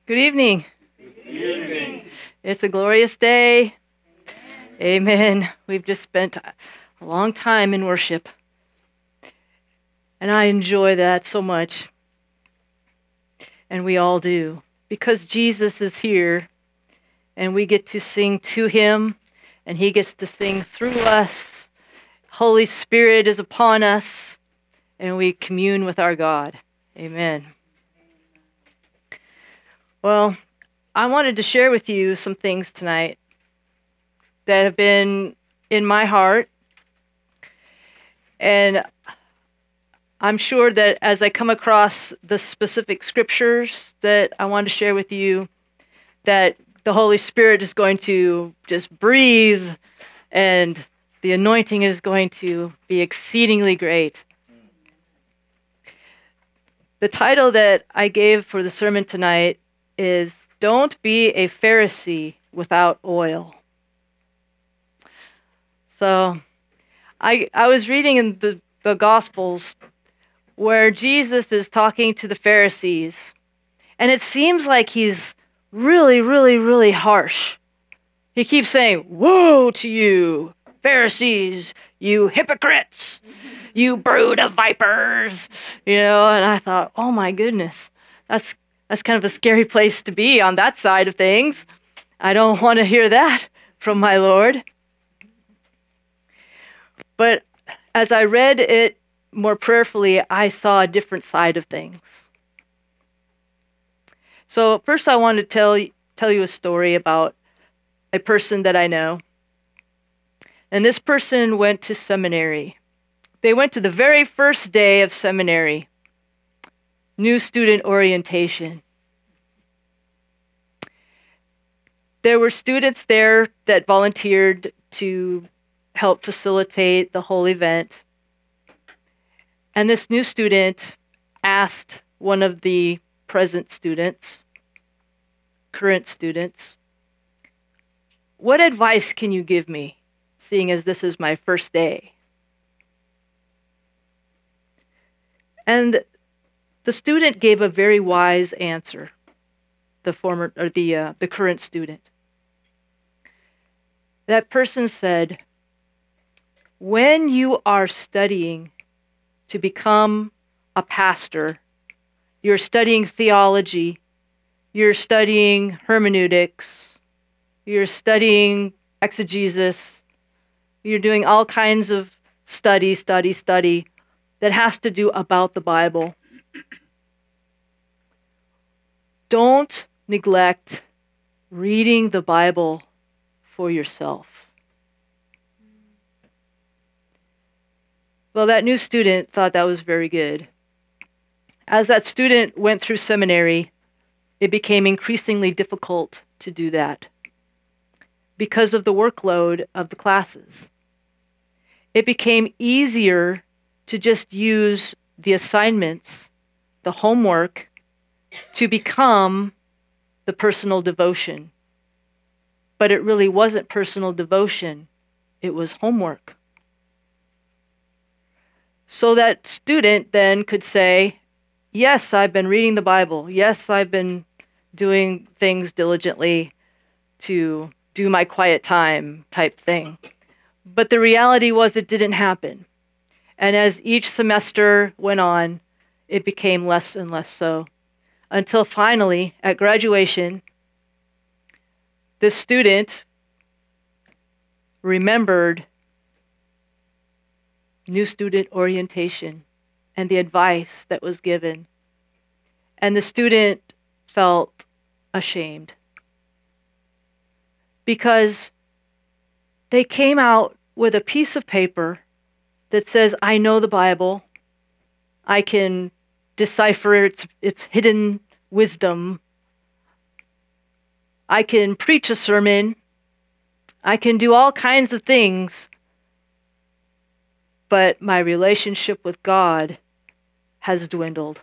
Good evening. Good evening. It's a glorious day. Amen. We've just spent a long time in worship, and I enjoy that so much. And we all do, because Jesus is here, and we get to sing to him, and he gets to sing through us. Holy Spirit is upon us, and we commune with our God. Amen. Well, I wanted to share with you some things tonight that have been in my heart. And I'm sure that as I come across the specific scriptures that I want to share with you, that the Holy Spirit is going to just breathe and the anointing is going to be exceedingly great. The title that I gave for the sermon tonight is Don't Be a Pharisee Without Oil. So I was reading in the Gospels where Jesus is talking to the Pharisees, and it seems like he's really, really, really harsh. He keeps saying, "Woe to you, Pharisees, you hypocrites, you brood of vipers," and I thought, oh my goodness, that's kind of a scary place to be on that side of things. I don't want to hear that from my Lord. But as I read it more prayerfully, I saw a different side of things. So first I want to tell you a story about a person that I know. And this person went to seminary. They went to the very first day of seminary, new student orientation. There were students there that volunteered to help facilitate the whole event. And this new student asked one of the present students, current students, "What advice can you give me, seeing as this is my first day?" And the student gave a very wise answer, the current student. That person said, "When you are studying to become a pastor, you're studying theology, you're studying hermeneutics, you're studying exegesis, you're doing all kinds of study that has to do about the Bible. Don't neglect reading the Bible for yourself." Well, that new student thought that was very good. As that student went through seminary, it became increasingly difficult to do that because of the workload of the classes. It became easier to just use the assignments, the homework, to become the personal devotion. But it really wasn't personal devotion, it was homework. So that student then could say, "Yes, I've been reading the Bible. Yes, I've been doing things diligently to do my quiet time type thing." But the reality was it didn't happen. And as each semester went on, it became less and less so. Until finally, at graduation, the student remembered new student orientation and the advice that was given. And the student felt ashamed because they came out with a piece of paper that says, "I know the Bible. I can decipher its hidden wisdom. I can preach a sermon. I can do all kinds of things. But my relationship with God has dwindled."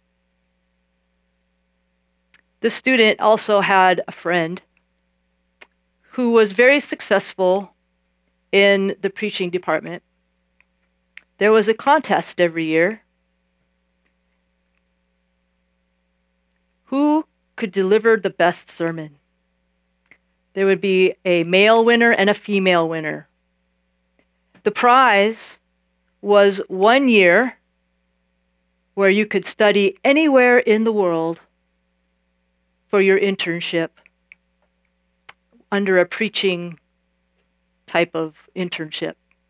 The student also had a friend who was very successful in the preaching department. There was a contest every year. Who could deliver the best sermon. There would be a male winner and a female winner. The prize was 1 year where you could study anywhere in the world for your internship under a preaching type of internship.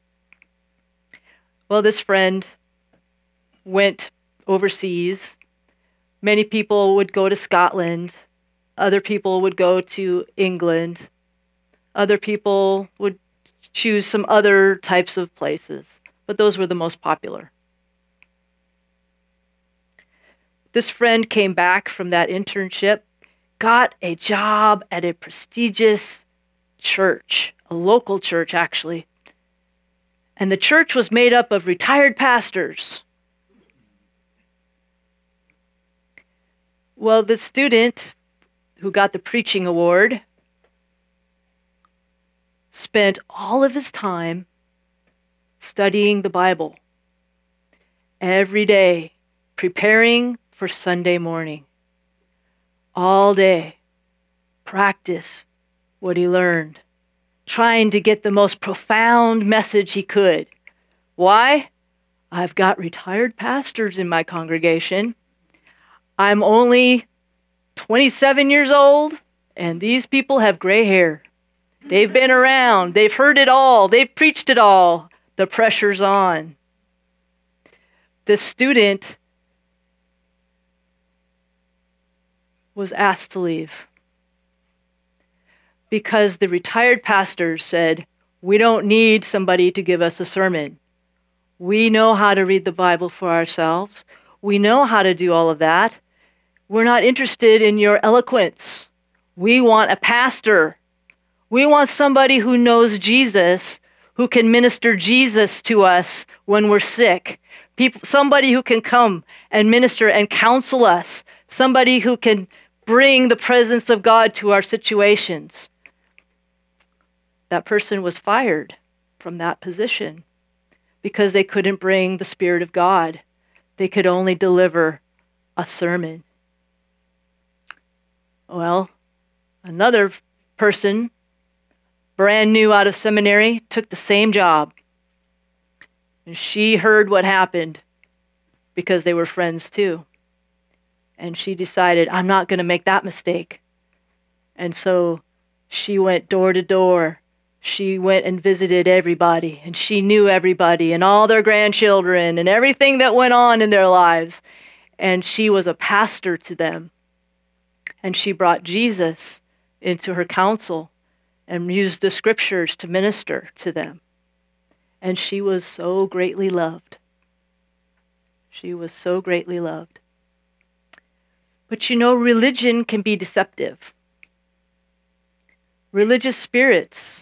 Well, this friend went overseas. Many people would go to Scotland. Other people would go to England. Other people would choose some other types of places, but those were the most popular. This friend came back from that internship, got a job at a prestigious church, a local church actually. And the church was made up of retired pastors. Well, the student who got the preaching award spent all of his time studying the Bible every day, preparing for Sunday morning. All day, practice what he learned, trying to get the most profound message he could. Why? I've got retired pastors in my congregation. I'm only 27 years old, and these people have gray hair. They've been around. They've heard it all. They've preached it all. The pressure's on. The student was asked to leave because the retired pastors said, we don't need somebody to give us a sermon. We know how to read the Bible for ourselves. We know how to do all of that. We're not interested in your eloquence. We want a pastor. We want somebody who knows Jesus, who can minister Jesus to us when we're sick. Somebody who can come and minister and counsel us. Somebody who can bring the presence of God to our situations. That person was fired from that position because they couldn't bring the Spirit of God. They could only deliver a sermon. Well, another person, brand new out of seminary, took the same job. And she heard what happened because they were friends too. And she decided, I'm not going to make that mistake. And so she went door to door. She went and visited everybody, and she knew everybody and all their grandchildren and everything that went on in their lives. And she was a pastor to them. And she brought Jesus into her counsel and used the scriptures to minister to them. And she was so greatly loved. She was so greatly loved. But you know, religion can be deceptive. Religious spirits,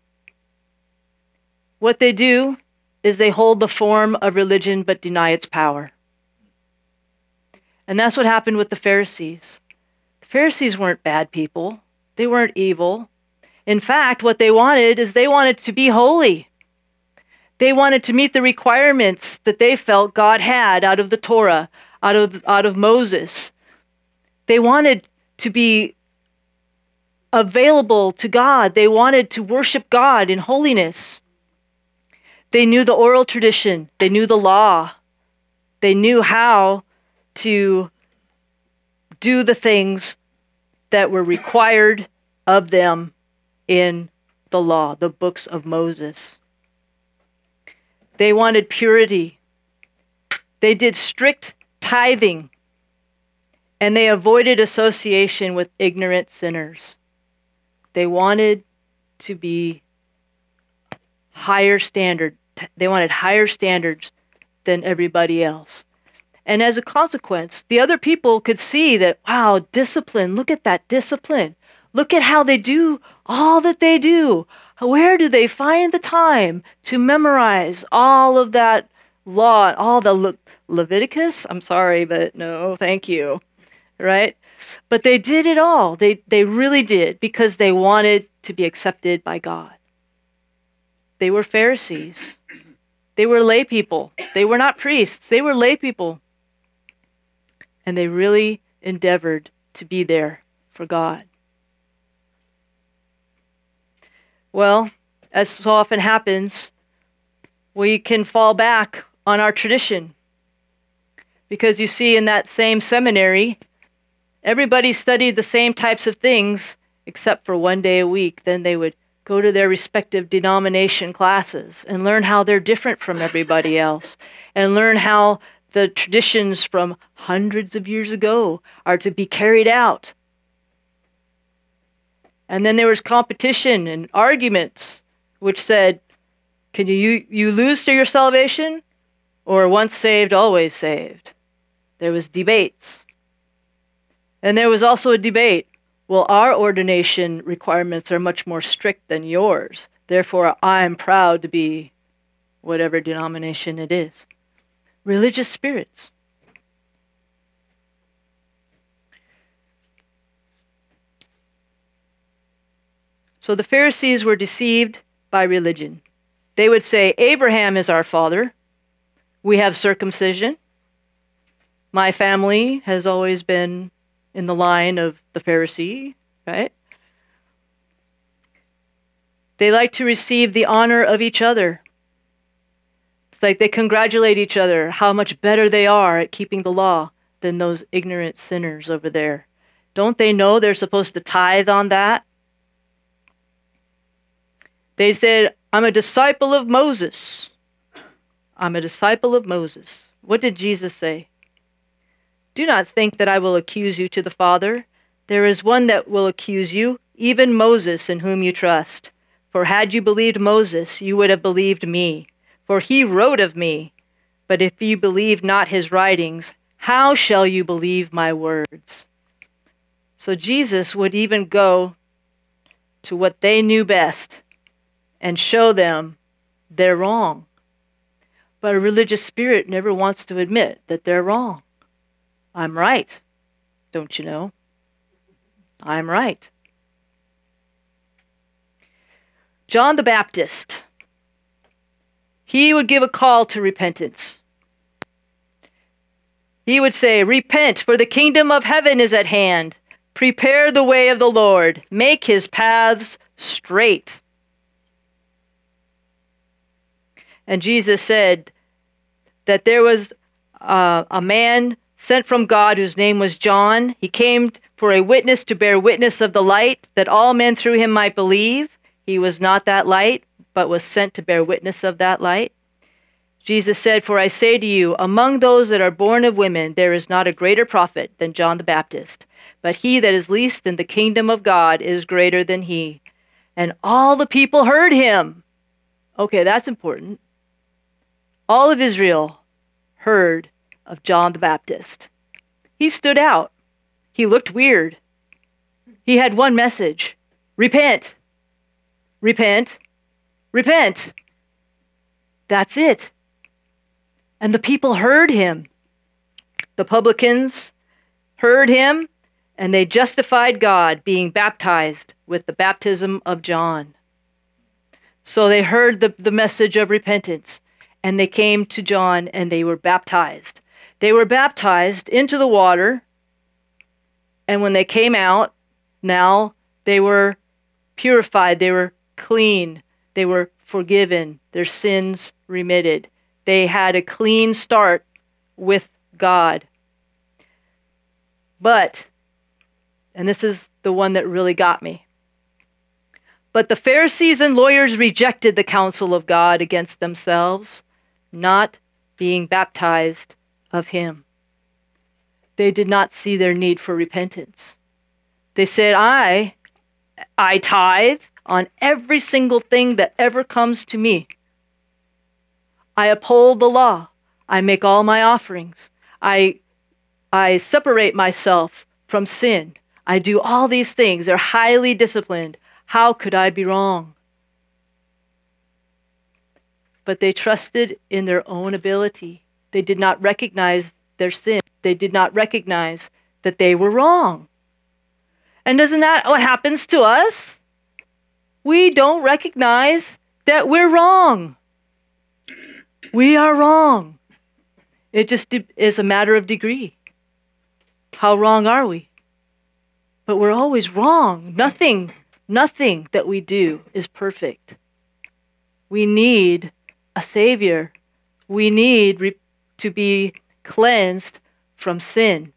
what they do is they hold the form of religion but deny its power. And that's what happened with the Pharisees. The Pharisees weren't bad people. They weren't evil. In fact, what they wanted is they wanted to be holy. They wanted to meet the requirements that they felt God had out of the Torah, out of Moses. They wanted to be available to God. They wanted to worship God in holiness. They knew the oral tradition. They knew the law. They knew how to do the things that were required of them in the law, the books of Moses. They wanted purity. They did strict tithing, and they avoided association with ignorant sinners. They wanted to be higher standard. They wanted higher standards than everybody else. And as a consequence, the other people could see that, wow, discipline, look at that discipline. Look at how they do all that they do. Where do they find the time to memorize all of that law, all the Leviticus? I'm sorry, but no, thank you. Right? But they did it all. They really did, because they wanted to be accepted by God. They were Pharisees. They were lay people. They were not priests. They were lay people. And they really endeavored to be there for God. Well, as so often happens, we can fall back on our tradition. Because you see, in that same seminary, everybody studied the same types of things except for one day a week. Then they would go to their respective denomination classes and learn how they're different from everybody else, and learn how the traditions from hundreds of years ago are to be carried out. And then there was competition and arguments, which said, can you lose to your salvation? Or once saved, always saved? There was debates. And there was also a debate. Well, our ordination requirements are much more strict than yours. Therefore, I'm proud to be whatever denomination it is. Religious spirits. So the Pharisees were deceived by religion. They would say, Abraham is our father. We have circumcision. My family has always been in the line of the Pharisee, right? They like to receive the honor of each other. It's like they congratulate each other how much better they are at keeping the law than those ignorant sinners over there. Don't they know they're supposed to tithe on that? They said, I'm a disciple of Moses. I'm a disciple of Moses. What did Jesus say? Do not think that I will accuse you to the Father. There is one that will accuse you, even Moses, in whom you trust. For had you believed Moses, you would have believed me, for he wrote of me. But if you believe not his writings, how shall you believe my words? So Jesus would even go to what they knew best and show them they're wrong. But a religious spirit never wants to admit that they're wrong. I'm right, don't you know? I'm right. John the Baptist, he would give a call to repentance. He would say, repent, for the kingdom of heaven is at hand. Prepare the way of the Lord. Make his paths straight. And Jesus said that there was a man sent from God whose name was John. He came for a witness to bear witness of the light, that all men through him might believe. He was not that light, but was sent to bear witness of that light. Jesus said, for I say to you, among those that are born of women, there is not a greater prophet than John the Baptist. But he that is least in the kingdom of God is greater than he. And all the people heard him. Okay, that's important. All of Israel heard of John the Baptist. He stood out. He looked weird. He had one message. Repent. Repent. Repent. That's it. And the people heard him. The publicans heard him, and they justified God, being baptized with the baptism of John. So they heard the message of repentance, and they came to John, and they were baptized. They were baptized into the water, and when they came out, now they were purified, they were clean, they were forgiven, their sins remitted. They had a clean start with God. But, and this is the one that really got me, but the Pharisees and lawyers rejected the counsel of God against themselves, not being baptized of him. They did not see their need for repentance. They said, I tithe on every single thing that ever comes to me. I uphold the law. I make all my offerings. I separate myself from sin. I do all these things. They're highly disciplined. How could I be wrong? But they trusted in their own ability. They did not recognize their sin. They did not recognize that they were wrong. And isn't that what happens to us? We don't recognize that we're wrong. We are wrong. It just is a matter of degree. How wrong are we? But we're always wrong. Nothing that we do is perfect. We need a Savior. We need to be cleansed from sin.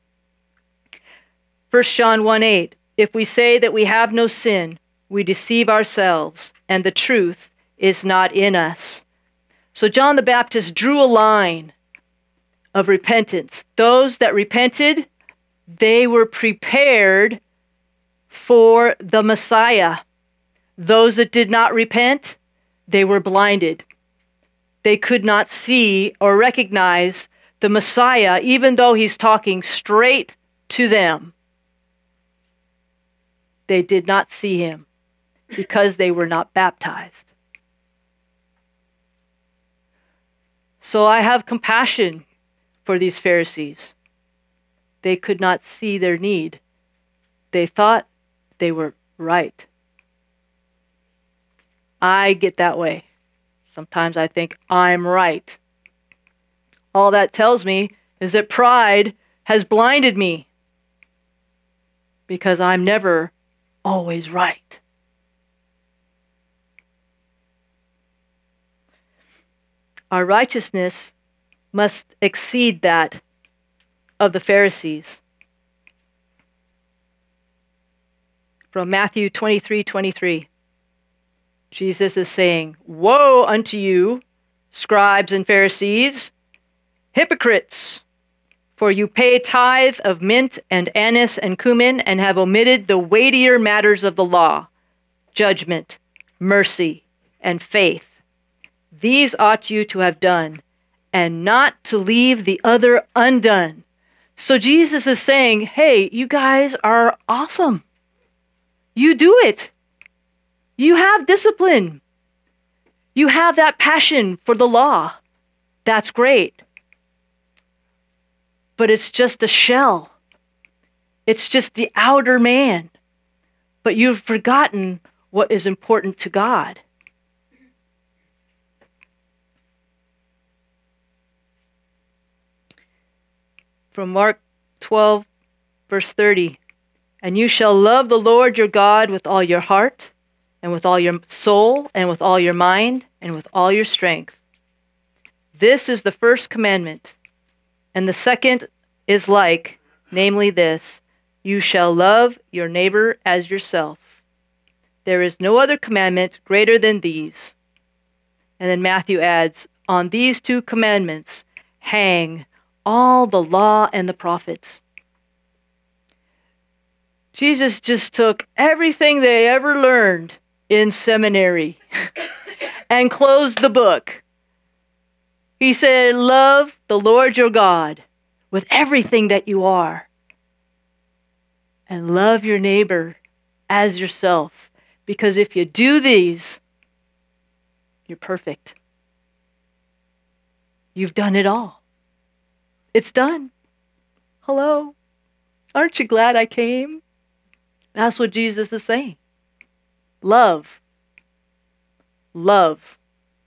1 John 1:8, if we say that we have no sin, we deceive ourselves, and the truth is not in us. So John the Baptist drew a line of repentance. Those that repented, they were prepared for the Messiah. Those that did not repent, they were blinded. They could not see or recognize the Messiah, even though he's talking straight to them. They did not see him because they were not baptized. So I have compassion for these Pharisees. They could not see their need. They thought they were right. I get that way. Sometimes I think I'm right. All that tells me is that pride has blinded me because I'm never always right. Our righteousness must exceed that of the Pharisees. From Matthew 23:23, Jesus is saying, "Woe unto you, scribes and Pharisees, hypocrites! For you pay tithe of mint and anise and cumin and have omitted the weightier matters of the law, judgment, mercy, and faith. These ought you to have done, and not to leave the other undone." So Jesus is saying, hey, you guys are awesome. You do it. You have discipline. You have that passion for the law. That's great. But it's just a shell. It's just the outer man. But you've forgotten what is important to God. From Mark 12, verse 30, "And you shall love the Lord your God with all your heart, and with all your soul, and with all your mind, and with all your strength. This is the first commandment. And the second is like, namely this, you shall love your neighbor as yourself. There is no other commandment greater than these." And then Matthew adds, "On these two commandments hang all the law and the prophets." Jesus just took everything they ever learned in seminary and closed the book. He said, love the Lord your God with everything that you are, and love your neighbor as yourself. Because if you do these, you're perfect. You've done it all. It's done. Hello. Aren't you glad I came? That's what Jesus is saying. Love. Love.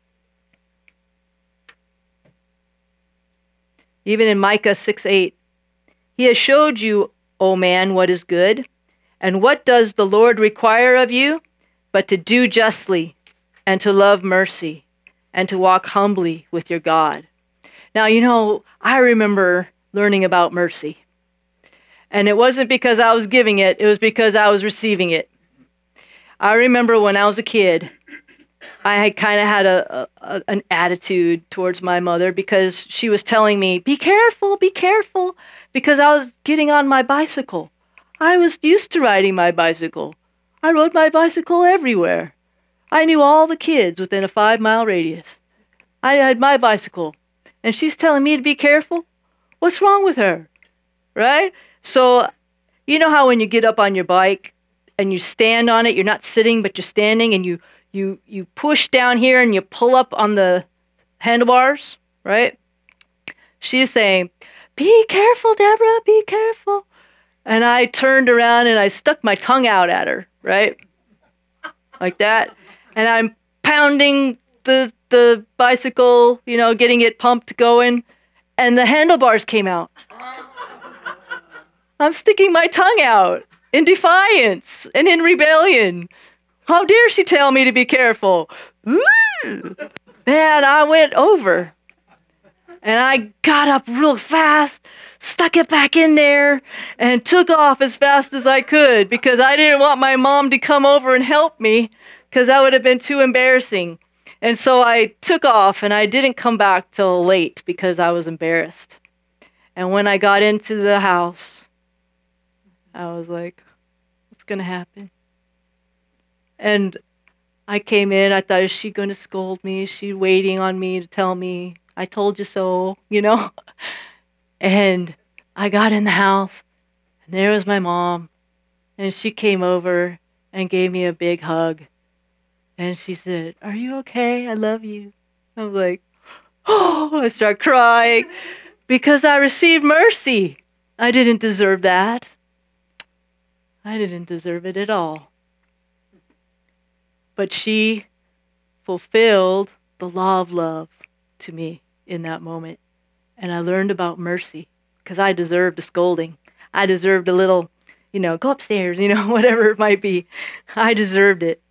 Even in Micah 6:8, "He has showed you, O man, what is good. And what does the Lord require of you? But to do justly, and to love mercy, and to walk humbly with your God." Now, I remember learning about mercy. And it wasn't because I was giving it, it was because I was receiving it. I remember when I was a kid, I had kind of had an attitude towards my mother because she was telling me, be careful, because I was getting on my bicycle. I was used to riding my bicycle. I rode my bicycle everywhere. I knew all the kids within a 5-mile radius. I had my bicycle. And she's telling me to be careful? What's wrong with her? Right? So, you know how when you get up on your bike and you stand on it, you're not sitting, but you're standing, and you push down here and you pull up on the handlebars, right? She's saying, be careful, Deborah, be careful. And I turned around and I stuck my tongue out at her, right? Like that. And I'm pounding the bicycle, getting it pumped going, and the handlebars came out. I'm sticking my tongue out. in defiance and in rebellion. How dare she tell me to be careful? Ooh. Man, I went over. And I got up real fast, stuck it back in there, and took off as fast as I could because I didn't want my mom to come over and help me because that would have been too embarrassing. And so I took off, and I didn't come back till late because I was embarrassed. And when I got into the house, I was like, what's going to happen? And I came in, I thought, is she going to scold me? Is she waiting on me to tell me, I told you so, And I got in the house, and there was my mom, and she came over and gave me a big hug. And she said, are you okay? I love you. I was like, oh, I start crying because I received mercy. I didn't deserve that. I didn't deserve it at all. But she fulfilled the law of love to me in that moment. And I learned about mercy because I deserved a scolding. I deserved a little, go upstairs, whatever it might be. I deserved it.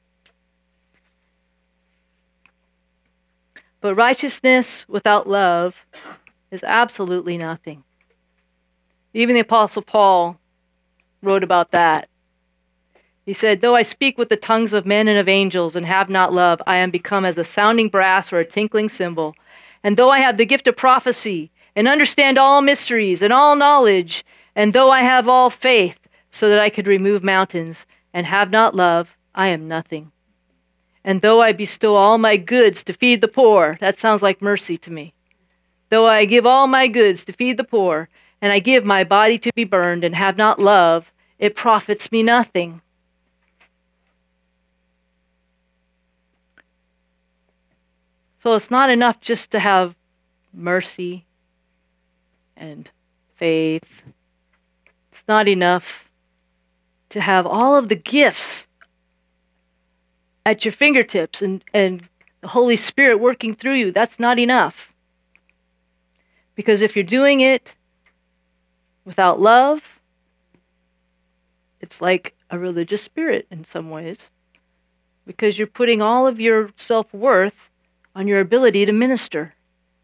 But righteousness without love is absolutely nothing. Even the Apostle Paul wrote about that. He said, though I speak with the tongues of men and of angels and have not love, I am become as a sounding brass or a tinkling cymbal. And though I have the gift of prophecy and understand all mysteries and all knowledge, and though I have all faith so that I could remove mountains and have not love, I am nothing. And though I bestow all my goods to feed the poor, that sounds like mercy to me. Though I give all my goods to feed the poor, and I give my body to be burned and have not love, it profits me nothing. So it's not enough just to have mercy and faith. It's not enough to have all of the gifts at your fingertips and the Holy Spirit working through you. That's not enough. Because if you're doing it without love, it's like a religious spirit in some ways. Because you're putting all of your self-worth on your ability to minister.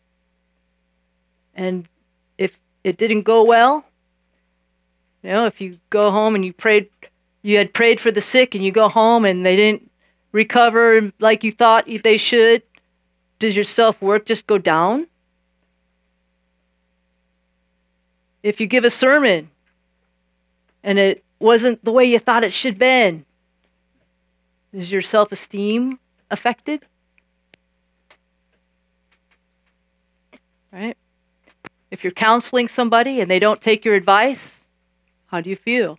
And if it didn't go well, if you go home and you had prayed for the sick and you go home and they didn't recover like you thought they should, does your self-worth just go down? If you give a sermon and it wasn't the way you thought it should have been, is your self-esteem affected? Right? If you're counseling somebody and they don't take your advice, how do you feel?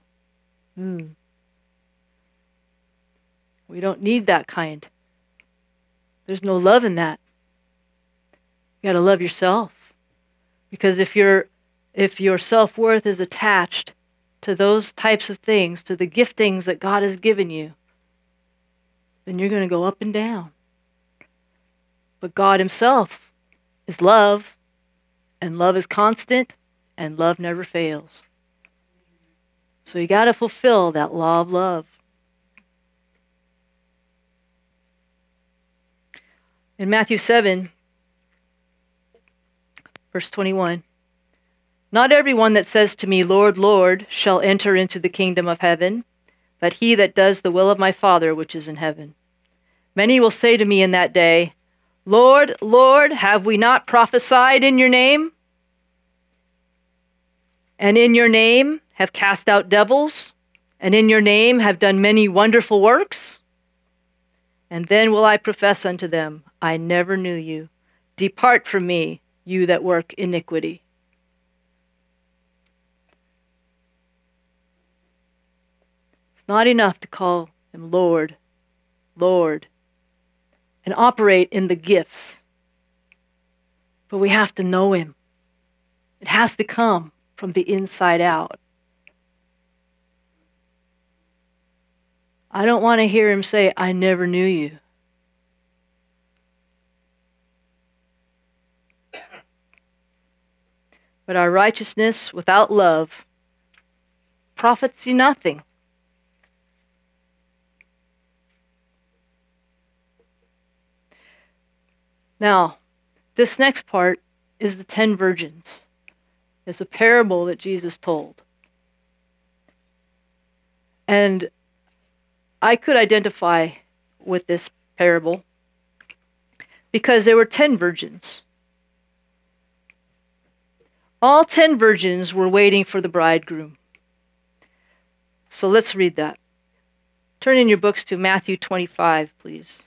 We don't need that kind. There's no love in that. You got to love yourself. Because if your self-worth is attached to those types of things, to the giftings that God has given you, then you're going to go up and down. But God himself is love, and love is constant, and love never fails. So you got to fulfill that law of love. In Matthew 7, verse 21, not everyone that says to me, Lord, Lord, shall enter into the kingdom of heaven, but he that does the will of my Father which is in heaven. Many will say to me in that day, Lord, Lord, have we not prophesied in your name? And in your name have cast out devils? And in your name have done many wonderful works? And then will I profess unto them, I never knew you. Depart from me, you that work iniquity. It's not enough to call him Lord, Lord, and operate in the gifts. But we have to know him. It has to come from the inside out. I don't want to hear him say, I never knew you. But our righteousness without love profits you nothing. Now, this next part is the 10 virgins. It's a parable that Jesus told. And I could identify with this parable because there were 10 virgins. All 10 virgins were waiting for the bridegroom. So let's read that. Turn in your books to Matthew 25, please.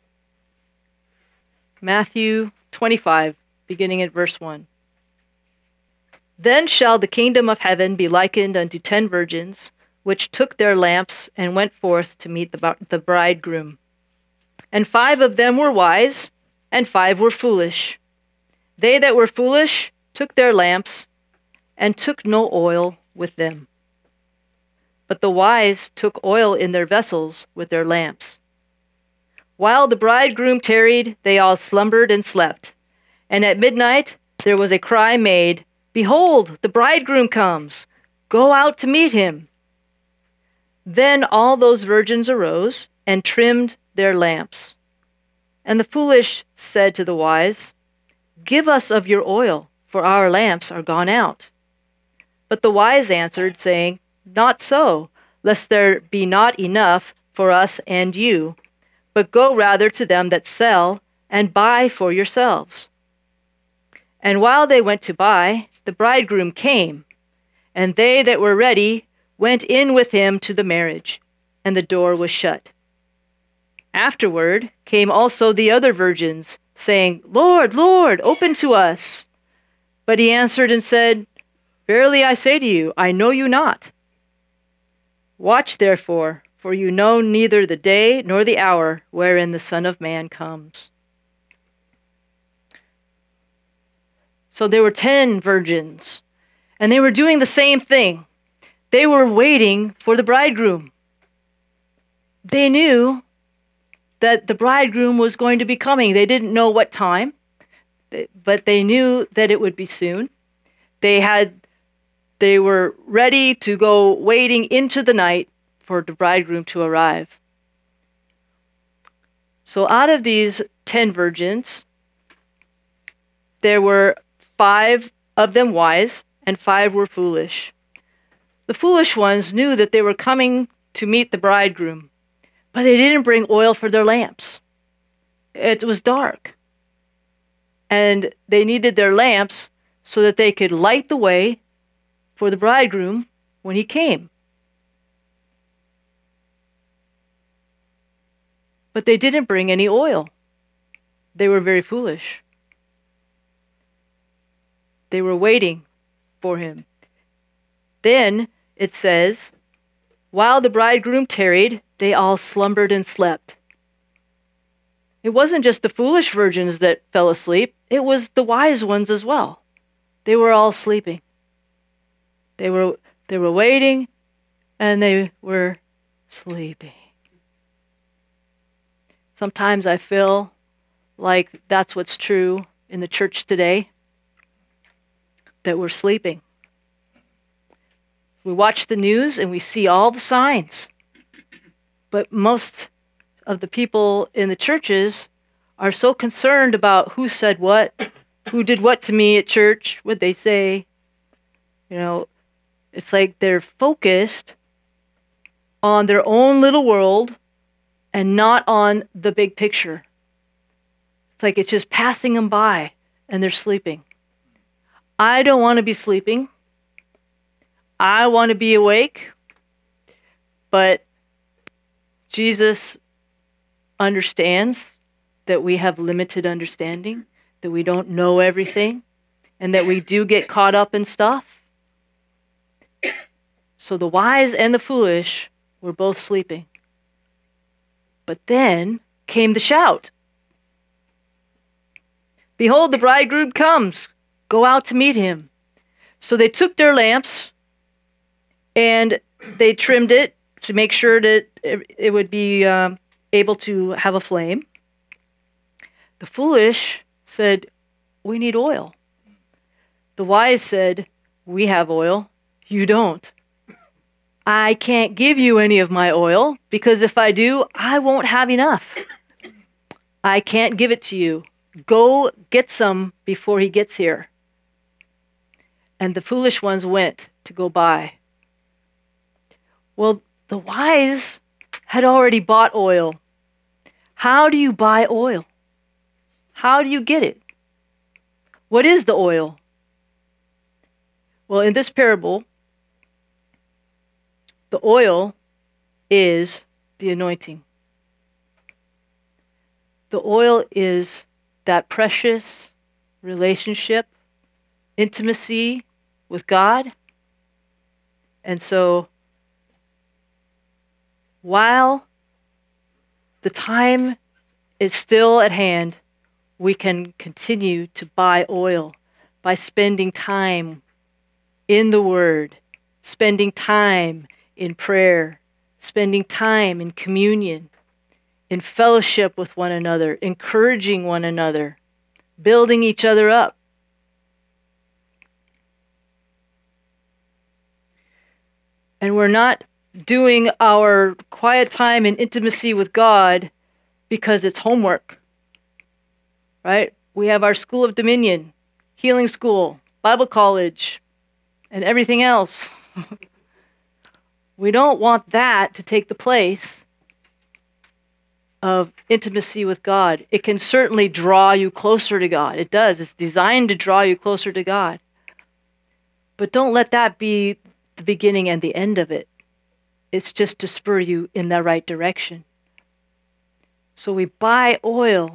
Matthew 25, beginning at verse 1. Then shall the kingdom of heaven be likened unto 10 virgins, which took their lamps and went forth to meet the bridegroom. And 5 of them were wise, and 5 were foolish. They that were foolish took their lamps, and took no oil with them. But the wise took oil in their vessels with their lamps. While the bridegroom tarried, they all slumbered and slept. And at midnight there was a cry made, Behold, the bridegroom comes! Go out to meet him. Then all those virgins arose and trimmed their lamps. And the foolish said to the wise, Give us of your oil, for our lamps are gone out. But the wise answered, saying, Not so, lest there be not enough for us and you, but go rather to them that sell, and buy for yourselves. And while they went to buy, the bridegroom came, and they that were ready went in with him to the marriage, and the door was shut. Afterward came also the other virgins, saying, Lord, Lord, open to us. But he answered and said, Verily I say to you, I know you not. Watch therefore, for you know neither the day nor the hour wherein the Son of Man comes. So there were 10 virgins, and they were doing the same thing. They were waiting for the bridegroom. They knew that the bridegroom was going to be coming. They didn't know what time, but they knew that it would be soon. They were ready to go waiting into the night for the bridegroom to arrive. So out of these 10 virgins, there were 5 of them wise and 5 were foolish. The foolish ones knew that they were coming to meet the bridegroom, but they didn't bring oil for their lamps. It was dark. And they needed their lamps so that they could light the way for the bridegroom when he came. But they didn't bring any oil. They were very foolish. They were waiting for him. Then it says, while the bridegroom tarried, they all slumbered and slept. It wasn't just the foolish virgins that fell asleep, it was the wise ones as well. They were all sleeping. They were waiting and they were sleeping. Sometimes I feel like that's what's true in the church today, that we're sleeping. We watch the news and we see all the signs. But most of the people in the churches are so concerned about who said what, who did what to me at church, what they say. You know, it's like they're focused on their own little world and not on the big picture. It's like it's just passing them by and they're sleeping. I don't want to be sleeping. I want to be awake. But Jesus understands that we have limited understanding, that we don't know everything, and that we do get caught up in stuff. So the wise and the foolish were both sleeping. But then came the shout. Behold, the bridegroom comes. Go out to meet him. So they took their lamps and they trimmed it to make sure that it would be able to have a flame. The foolish said, we need oil. The wise said, we have oil. You don't. I can't give you any of my oil because if I do, I won't have enough. I can't give it to you. Go get some before he gets here. And the foolish ones went to go buy. Well, the wise had already bought oil. How do you buy oil? How do you get it? What is the oil? Well, in this parable, the oil is the anointing. The oil is that precious relationship, intimacy with God. And so, while the time is still at hand, we can continue to buy oil by spending time in the Word, spending time in prayer, spending time in communion, in fellowship with one another, encouraging one another, building each other up. And we're not doing our quiet time and intimacy with God because it's homework, right? We have our School of Dominion, Healing School, Bible College, and everything else. We don't want that to take the place of intimacy with God. It can certainly draw you closer to God. It does. It's designed to draw you closer to God. But don't let that be the beginning and the end of it. It's just to spur you in the right direction. So we buy oil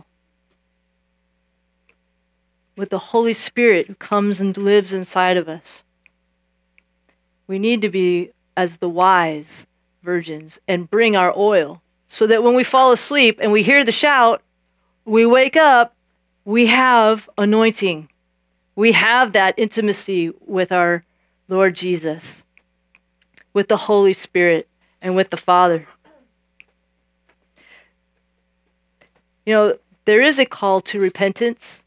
with the Holy Spirit who comes and lives inside of us. We need to be as the wise virgins and bring our oil so that when we fall asleep and we hear the shout, we wake up, we have anointing. We have that intimacy with our Lord Jesus, with the Holy Spirit, and with the Father. You know, there is a call to repentance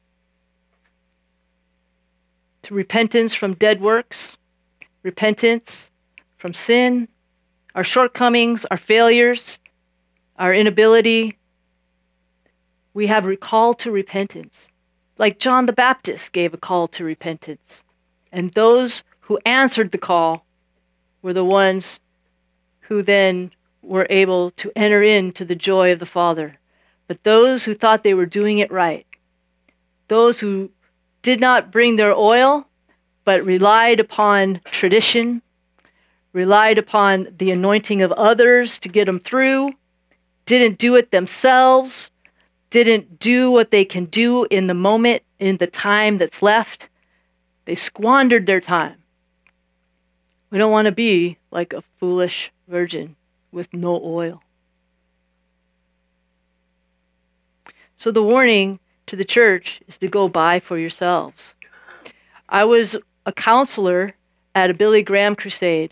from dead works, repentance from sin, our shortcomings, our failures, our inability. We have a call to repentance. Like John the Baptist gave a call to repentance. And those who answered the call were the ones who then were able to enter into the joy of the Father. But those who thought they were doing it right, those who did not bring their oil, but relied upon tradition, relied upon the anointing of others to get them through, didn't do it themselves, didn't do what they can do in the moment, in the time that's left. They squandered their time. We don't want to be like a foolish virgin with no oil. So the warning to the church is to go buy for yourselves. I was a counselor at a Billy Graham crusade.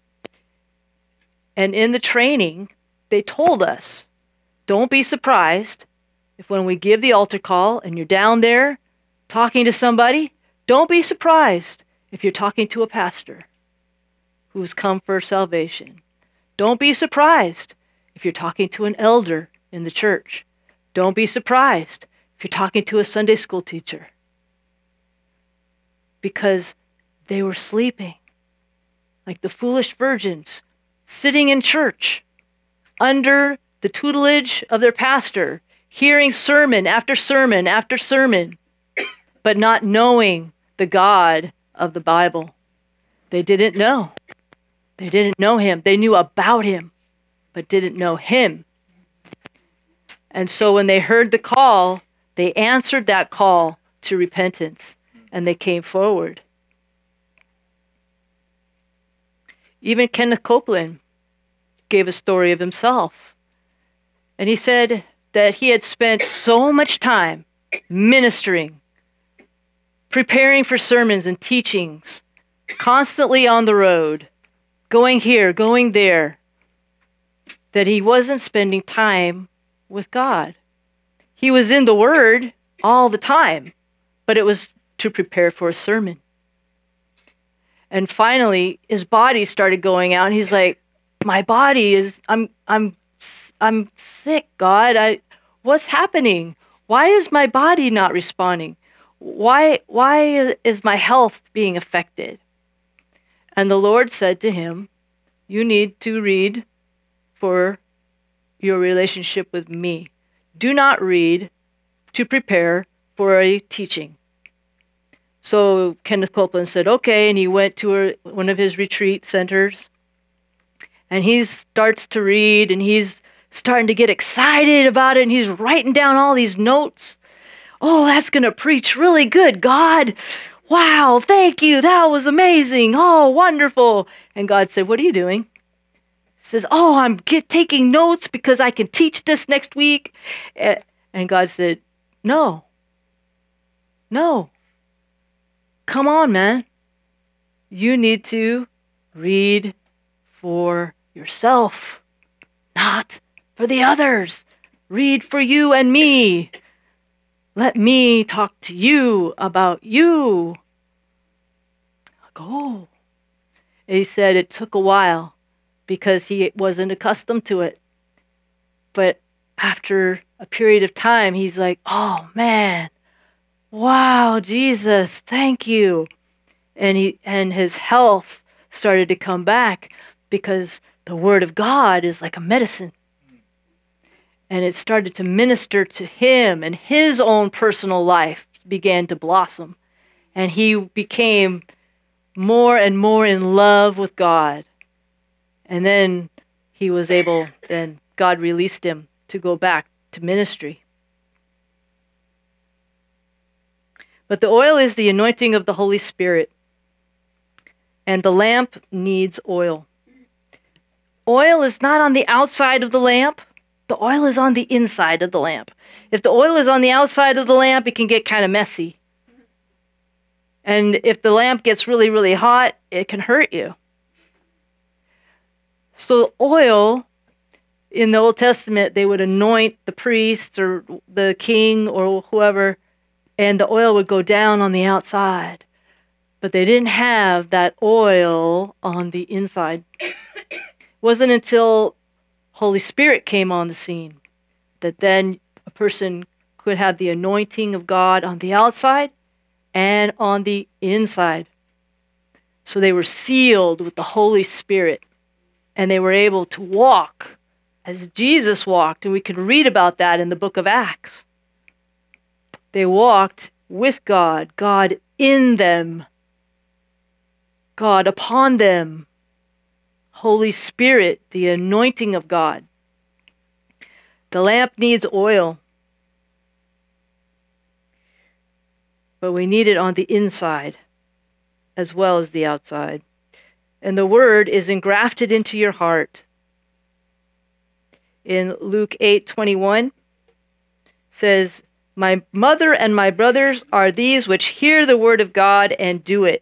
And in the training, they told us, don't be surprised if when we give the altar call and you're down there talking to somebody, don't be surprised if you're talking to a pastor who's come for salvation. Don't be surprised if you're talking to an elder in the church. Don't be surprised if you're talking to a Sunday school teacher. Because they were sleeping like the foolish virgins, sitting in church under the tutelage of their pastor, hearing sermon after sermon after sermon, but not knowing the God of the Bible. They didn't know. They didn't know him. They knew about him, but didn't know him. And so when they heard the call, they answered that call to repentance, and they came forward. Even Kenneth Copeland gave a story of himself. And he said that he had spent so much time ministering, preparing for sermons and teachings, constantly on the road, going here, going there, that he wasn't spending time with God. He was in the Word all the time, but it was to prepare for a sermon. And finally, his body started going out. And he's like, my body is, I'm sick, God. What's happening? Why is my body not responding? Why is my health being affected? And the Lord said to him, you need to read for your relationship with me. Do not read to prepare for a teaching. So Kenneth Copeland said, okay, and he went to one of his retreat centers, and he starts to read, and he's starting to get excited about it, and he's writing down all these notes. Oh, that's going to preach really good, God. Wow, thank you. That was amazing. Oh, wonderful. And God said, what are you doing? He says, oh, I'm taking notes because I can teach this next week. And God said, no. Come on, man. You need to read for yourself, not for the others. Read for you and me. Let me talk to you about you. Go. He said it took a while because he wasn't accustomed to it. But after a period of time, he's like, oh, man. Wow, Jesus, thank you. And his health started to come back because the Word of God is like a medicine. And it started to minister to him, and his own personal life began to blossom. And he became more and more in love with God. And then he was able, then God released him to go back to ministry. But the oil is the anointing of the Holy Spirit. And the lamp needs oil. Oil is not on the outside of the lamp. The oil is on the inside of the lamp. If the oil is on the outside of the lamp, it can get kind of messy. And if the lamp gets really, really hot, it can hurt you. So oil, in the Old Testament, they would anoint the priest or the king or whoever, and the oil would go down on the outside. But they didn't have that oil on the inside. It wasn't until Holy Spirit came on the scene that then a person could have the anointing of God on the outside and on the inside. So they were sealed with the Holy Spirit, and they were able to walk as Jesus walked, and we can read about that in the book of Acts. They walked with God, God in them, God upon them, Holy Spirit, the anointing of God. The lamp needs oil, but we need it on the inside as well as the outside. And the word is engrafted into your heart. In Luke 8:21 says, my mother and my brothers are these which hear the word of God and do it.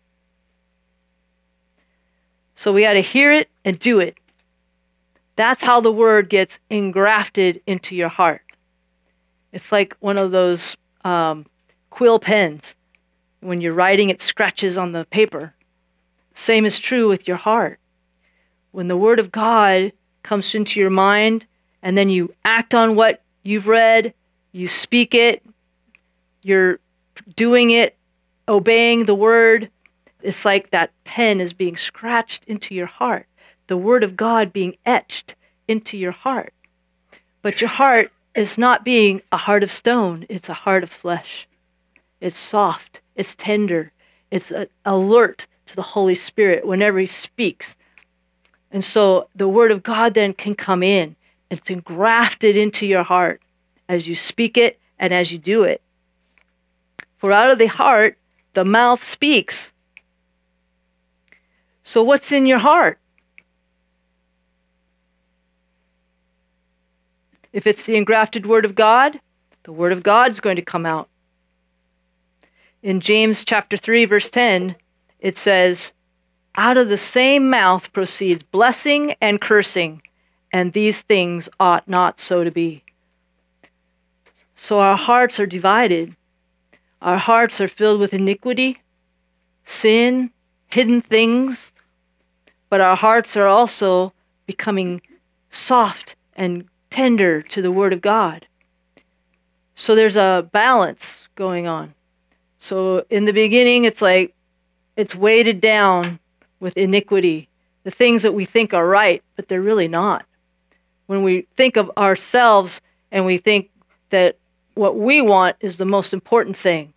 So we got to hear it and do it. That's how the word gets engrafted into your heart. It's like one of those quill pens. When you're writing, it scratches on the paper. Same is true with your heart. When the word of God comes into your mind, and then you act on what you've read, you speak it, you're doing it, obeying the word, it's like that pen is being scratched into your heart. The word of God being etched into your heart. But your heart is not being a heart of stone. It's a heart of flesh. It's soft. It's tender. It's alert to the Holy Spirit whenever he speaks. And so the word of God then can come in. It's engrafted into your heart as you speak it and as you do it. For out of the heart, the mouth speaks. So what's in your heart? If it's the engrafted word of God, the word of God is going to come out. In James chapter 3, verse 10, it says, out of the same mouth proceeds blessing and cursing, and these things ought not so to be. So our hearts are divided. Our hearts are filled with iniquity, sin, hidden things, but our hearts are also becoming soft and tender to the Word of God. So there's a balance going on. So in the beginning, it's like it's weighted down with iniquity, the things that we think are right, but they're really not. When we think of ourselves and we think that what we want is the most important thing,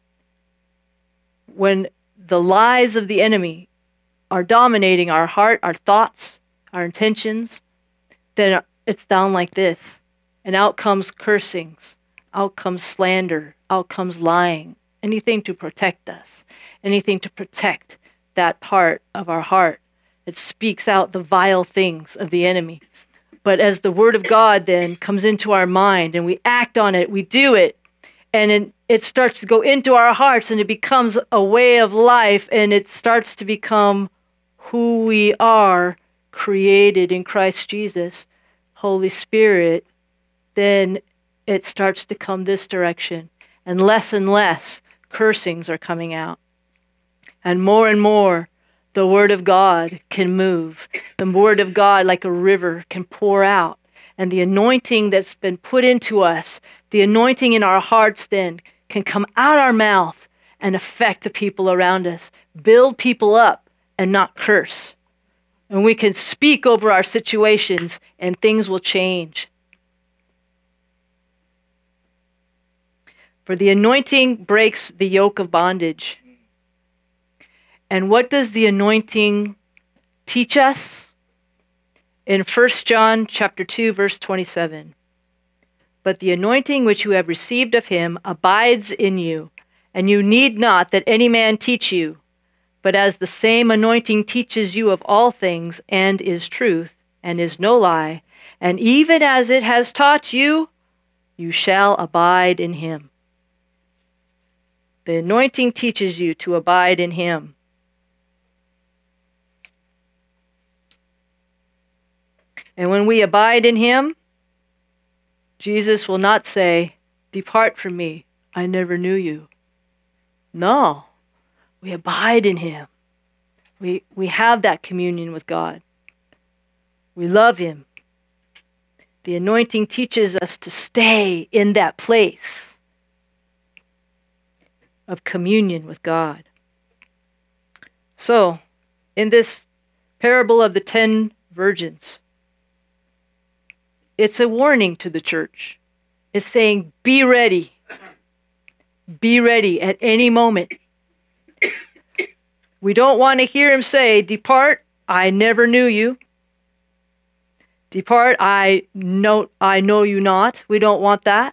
when the lies of the enemy are dominating our heart, our thoughts, our intentions, then it's down like this. And out comes cursings, out comes slander, out comes lying, anything to protect us, anything to protect that part of our heart. It speaks out the vile things of the enemy. But as the Word of God then comes into our mind and we act on it, we do it, and it starts to go into our hearts and it becomes a way of life, and it starts to become who we are, created in Christ Jesus, Holy Spirit, then it starts to come this direction. And less cursings are coming out. And more, the Word of God can move. The Word of God, like a river, can pour out. And the anointing that's been put into us, the anointing in our hearts then, can come out our mouth and affect the people around us. Build people up and not curse. And we can speak over our situations and things will change. For the anointing breaks the yoke of bondage. And what does the anointing teach us? In 1 John chapter 2, verse 27. But the anointing which you have received of him abides in you, and you need not that any man teach you. But as the same anointing teaches you of all things, and is truth, and is no lie, and even as it has taught you, you shall abide in him. The anointing teaches you to abide in him. And when we abide in him, Jesus will not say, "Depart from me, I never knew you." No, we abide in him. We have that communion with God. We love him. The anointing teaches us to stay in that place of communion with God. So, in this parable of the 10 virgins, it's a warning to the church. It's saying, be ready. Be ready at any moment. We don't want to hear him say, "Depart, I never knew you. Depart, I know you not." We don't want that.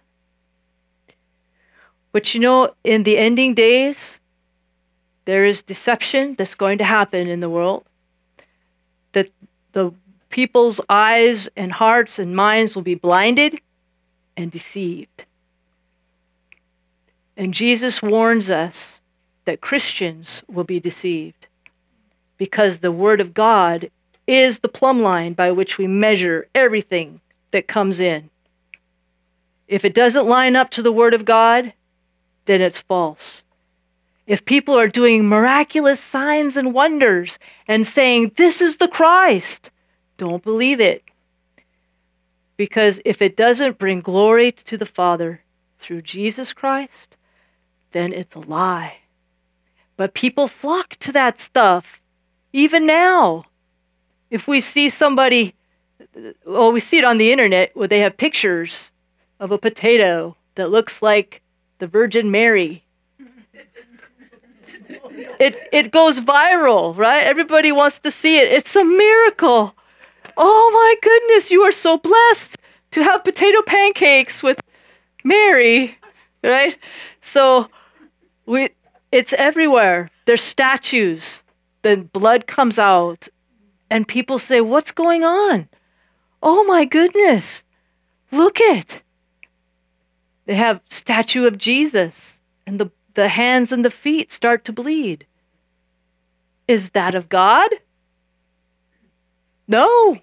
But in the ending days, there is deception that's going to happen in the world. That the people's eyes and hearts and minds will be blinded and deceived. And Jesus warns us that Christians will be deceived because the Word of God is the plumb line by which we measure everything that comes in. If it doesn't line up to the Word of God, then it's false. If people are doing miraculous signs and wonders and saying, "This is the Christ," don't believe it. Because if it doesn't bring glory to the Father through Jesus Christ, then it's a lie. But people flock to that stuff, even now. If we see somebody, we see it on the internet where they have pictures of a potato that looks like the Virgin Mary. It goes viral, right? Everybody wants to see it. It's a miracle. Oh my goodness, you are so blessed to have potato pancakes with Mary, right? So it's everywhere. There's statues. The blood comes out and people say, "What's going on? Oh my goodness, look it." They have statue of Jesus and the hands and the feet start to bleed. Is that of God? No.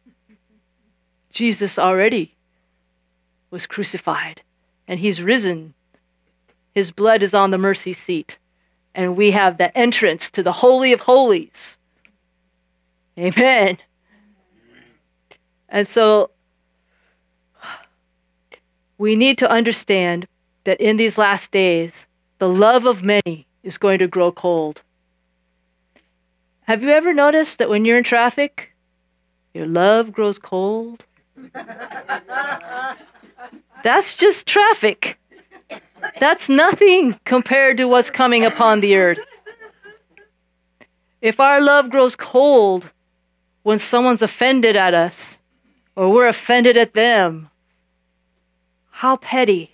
Jesus already was crucified and he's risen. His blood is on the mercy seat and we have the entrance to the Holy of Holies. Amen. And so we need to understand that in these last days, the love of many is going to grow cold. Have you ever noticed that when you're in traffic, your love grows cold? That's just traffic. That's nothing compared to what's coming upon the earth. If our love grows cold when someone's offended at us, or we're offended at them, how petty.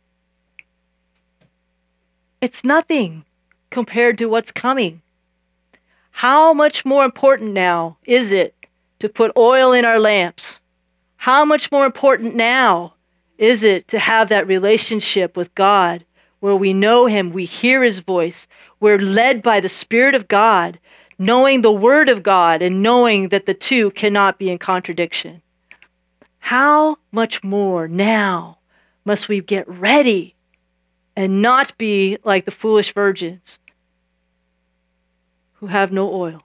It's nothing compared to what's coming. How much more important now is it to put oil in our lamps? How much more important now is it to have that relationship with God where we know Him, we hear His voice, we're led by the Spirit of God, knowing the Word of God and knowing that the two cannot be in contradiction? How much more now must we get ready and not be like the foolish virgins who have no oil?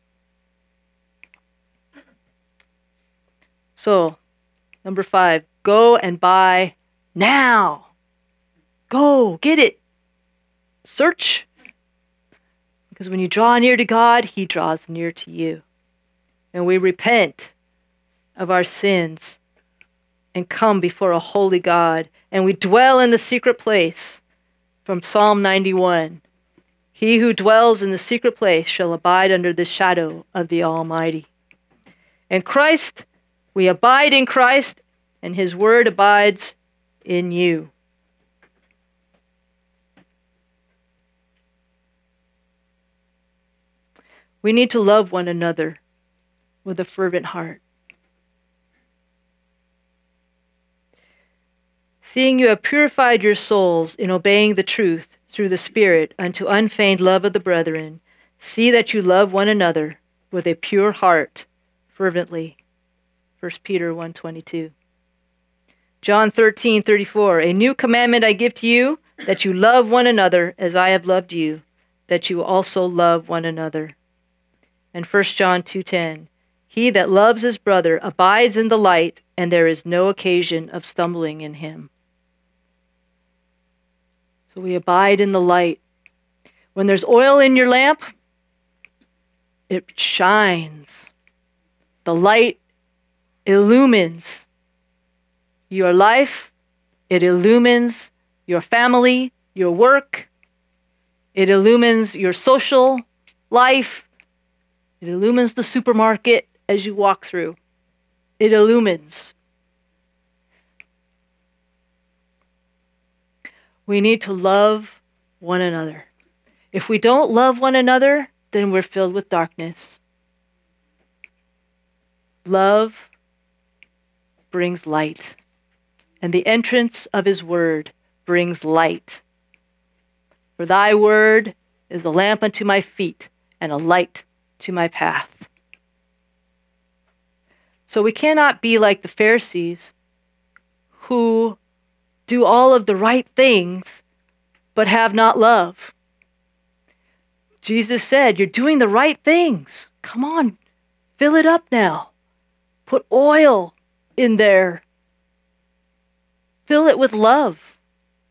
So, number 5, go and buy now. Go, get it. Search. Because when you draw near to God, He draws near to you. And we repent of our sins and come before a holy God. And we dwell in the secret place from Psalm 91. He who dwells in the secret place shall abide under the shadow of the Almighty. In Christ, we abide in Christ, and His word abides in you. We need to love one another with a fervent heart. Seeing you have purified your souls in obeying the truth through the Spirit unto unfeigned love of the brethren, see that you love one another with a pure heart fervently. 1 Peter 1:22. John 13:34. A new commandment I give to you, that you love one another as I have loved you, that you also love one another. And 1 John 2:10. He that loves his brother abides in the light, and there is no occasion of stumbling in him. So we abide in the light. When there's oil in your lamp, it shines. The light illumines your life. It illumines your family, your work. It illumines your social life. It illumines the supermarket as you walk through. It illumines. We need to love one another. If we don't love one another, then we're filled with darkness. Love brings light, and the entrance of His word brings light. For thy word is a lamp unto my feet and a light to my path. So we cannot be like the Pharisees who do all of the right things but have not love. Jesus said, you're doing the right things. Come on, fill it up now. Put oil in there. Fill it with love.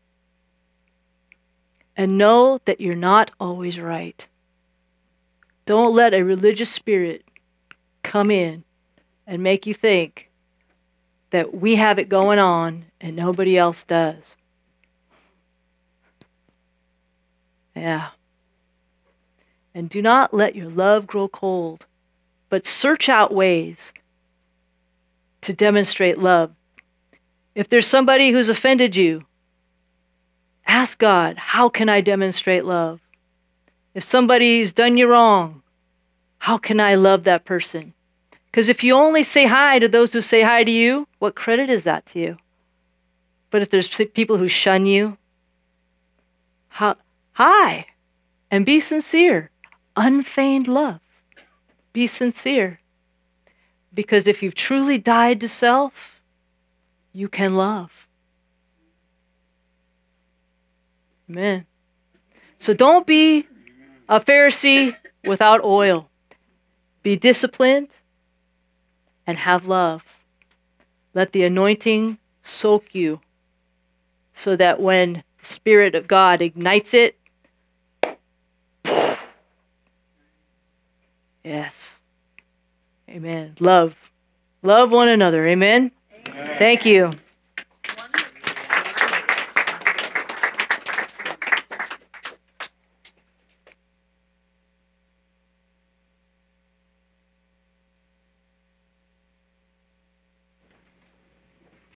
And know that you're not always right. Don't let a religious spirit come in and make you think that we have it going on and nobody else does. Yeah. And do not let your love grow cold, but search out ways to demonstrate love. If there's somebody who's offended you, ask God, how can I demonstrate love? If somebody's done you wrong, how can I love that person? Because if you only say hi to those who say hi to you, what credit is that to you? But if there's people who shun you, hi, and be sincere. Unfeigned love. Be sincere. Because if you've truly died to self, you can love. Amen. So don't be A Pharisee without oil. Be disciplined and have love. Let the anointing soak you so that when the Spirit of God ignites it, yes. Amen. Love. Love one another. Amen. Amen. Thank you.